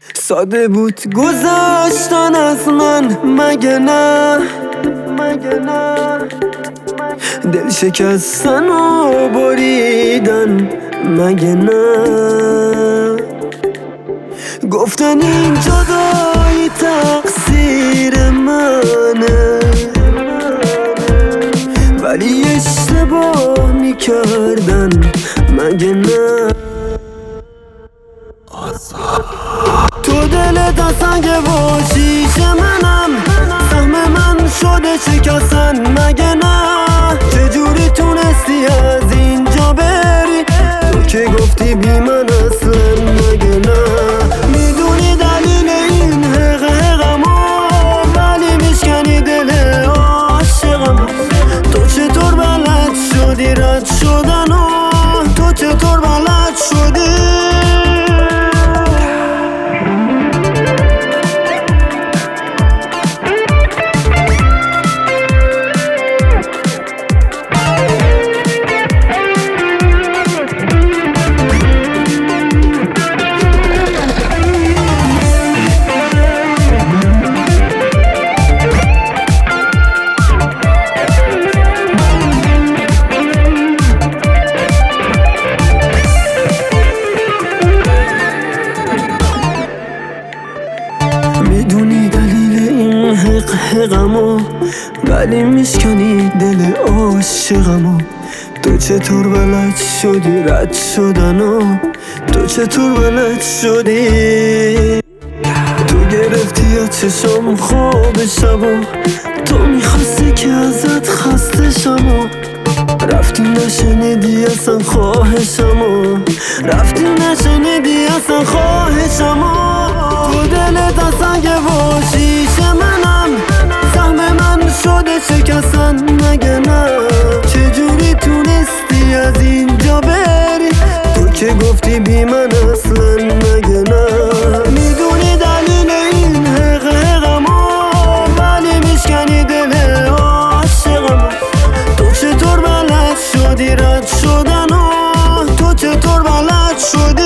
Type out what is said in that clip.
ساده بود گذاشتن از من، مگه نه؟ دل شکستن و بریدن، مگه نه؟ گفتن این جدایی تقصیر منه، ولی اشتباه میکردن، مگه نه؟ تو دلت از سنگ و شیشه منم، سهم من شده شکستن، مگه نه؟ چجوری تونستی از اینجا بری؟ تو که گفتی بی من اصلا، مگه نه؟ میدونی دلیل این حقمو، ولی میشکنی دل عاشقم. تو چطور بلد شدی رد شدن و تو چطور بلد شدی؟ میدونی دلیل این حقمو، ولی میشکنی دل عاشقمو. تو چطور بلد شدی رد شدنو؟ تو چطور بلد شدی؟ تو گرفتی یا چشم خواب شبو، تو میخواستی که ازت خسته شمو. رفتی نشنیدی اصلا خواهشمو، رفتی نشنیدی اصلا خواهشمو. تو دلت از سنگ و شیشه منم، سهم من شده شکستن، مگه نه؟ چجوری تونستی از اینجا بری؟ تو که گفتی بی من اصلا، مگه نه؟ میدونی دلیل این حقمو، ولی میشکنی دل عاشقمو. تو چطور بلد شدی رد شدن و تو چطور بلد شدی؟